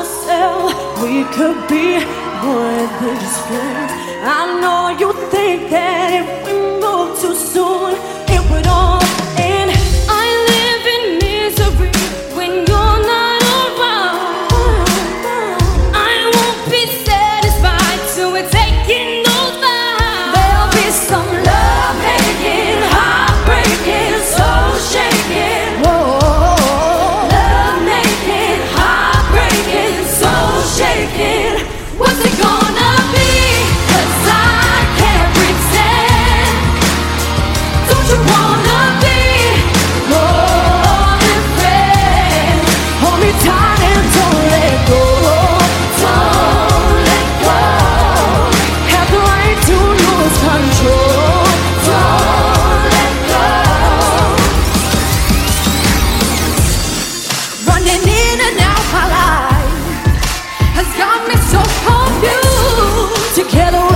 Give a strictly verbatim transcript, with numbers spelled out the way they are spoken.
ourselves. We could be more than just friends. I know you think that if we move too soon, it would all end. I live in misery when you're not around. I won't be satisfied till we're taking those vows. There'll be some love making, heartbreaking, soul shaking. Whoa, love making, heartbreaking, soul shaking. What's it gonna be? 'Cause I can't pretend. Don't you wanna be more than friends? Hold me tight and don't let go. Don't let go. Have the right to lose control. Don't let go. Running in and out my life has got me so confused. Together